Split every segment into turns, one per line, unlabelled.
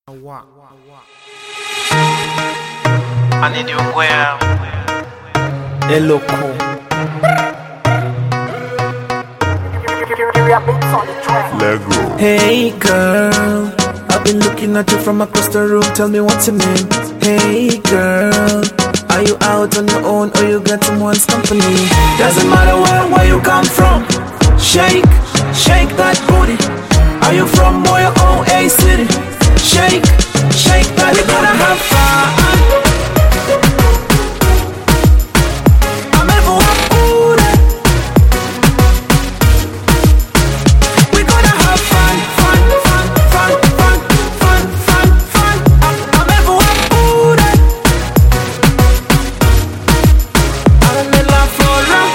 I need you where
Eloko.
Lego.
Hey girl, I've been looking at you from across the room. Tell me what's your name. Hey girl, are you out on your own or you got someone's company? Doesn't matter where you come from. Shake, shake that booty. Are you from Moyo or A City? Shake, shake that. We gonna have fun. I'm everyone booty. We gonna have fun, fun, fun, fun, fun, fun, fun, fun. I'm everyone booty. I'm in love for love.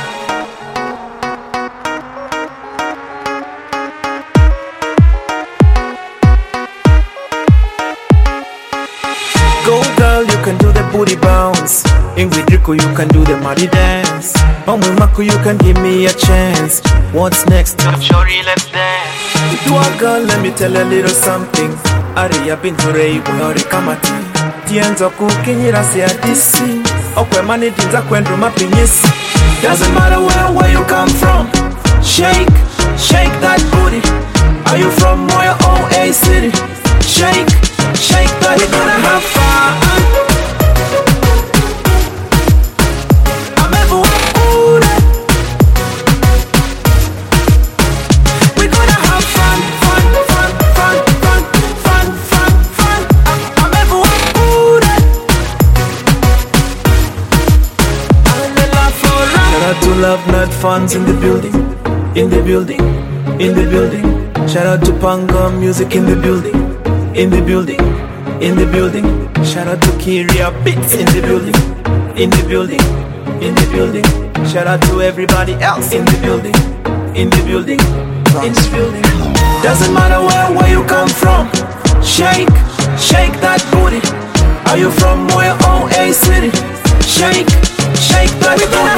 Go girl, you can do the booty bounce. In Widrico, you can do the muddy dance. On Wimaku, you can give me a chance. What's next?
Shorty, let's dance.
To a girl, let me tell a little something. Aria binturei weore kamati. Tienzo kukinyira si adisi. Okwe mani dinza kwendru mapinyisi. Doesn't matter where you come from. Shake, shake that booty. Are you from Moyo or A City? Shake, shake that. We're gonna have fun. I'm everyone booty. We're gonna have fun, fun, fun, fun, fun, fun, fun, fun. I'm everyone booty. I'm in love for love. Shout out to Love Nut Funds in the building, in the building, in the building. Shout out to Panga Music in the building, in the building, in the building. Shout out to Kyria Beats in the building, in the building, in the building. Shout out to everybody else in the building, in the building, in the building. Doesn't matter where you come from. Shake, shake that booty. Are you from Moyo or A City? Shake, shake that. We're gonna